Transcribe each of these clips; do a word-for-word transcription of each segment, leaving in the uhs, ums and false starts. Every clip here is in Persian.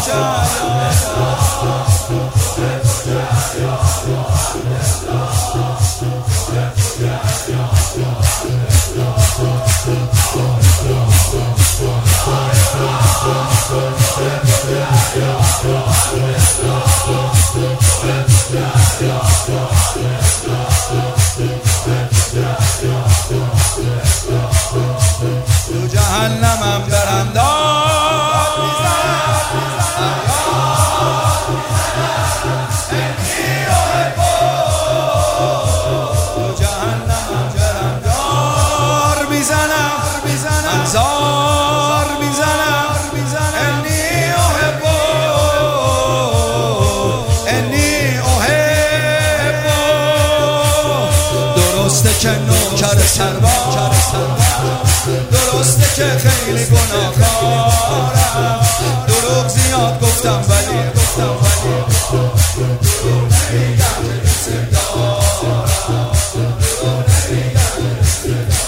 تو جهنمم برم داد میزنم تو جهنمم برم دار میزنم من زار میزنم انی احب انی احب درسته که نوکر سربار درسته که خیلی گناهکارم دروغ زیاد گفتم ولی گفتم ولی دروغ نمیگم که دوست دارم دروغ نمیگم که دوست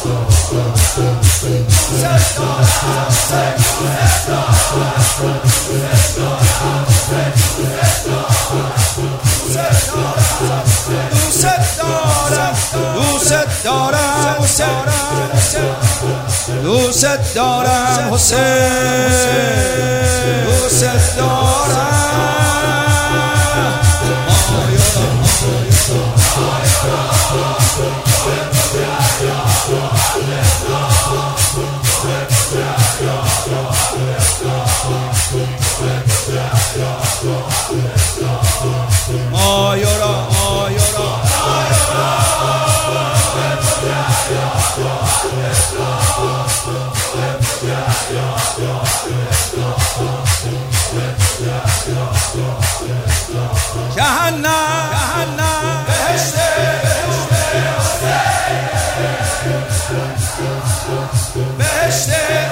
دارم دوست دارم دوست دارم حسین دوست دارم آیورا آیورا جهنم جهنم بهشت بهشت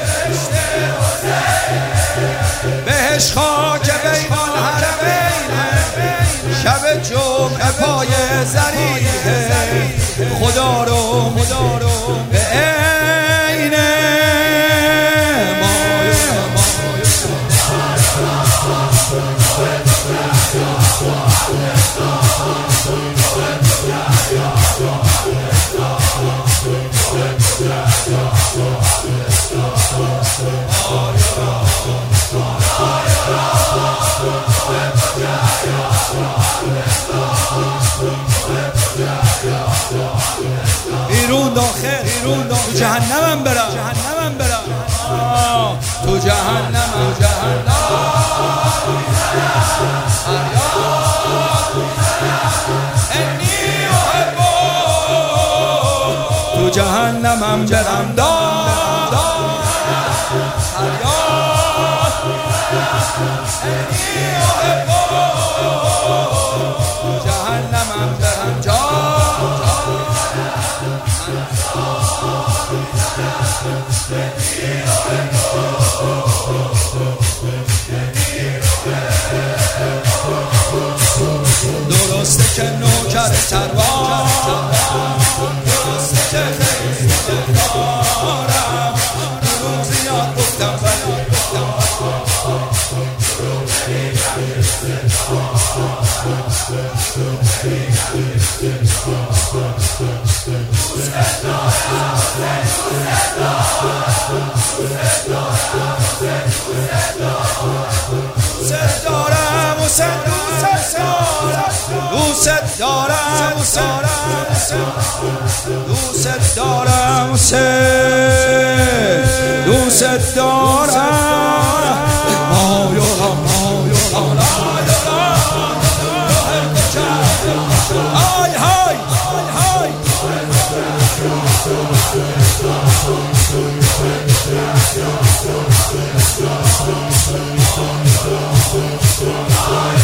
بهشت خاک بین الحرمین شب جمعه پای زریه خدا رو خدا رو به عین بیرون داخل بیرون داخل جهنمم برم جهنمم برم تو جهنمم جهنم انی احب تو جهنمم برم داد انی احب تو جهنمم برم جاد درسته که نوکر سربار درسته که خیلی دارم دروغ زیاد گفتم ولی گفتم دوست دارم حسین دوست دارم دوست دارم حسین دوست دارم مایورا مایورا های های های های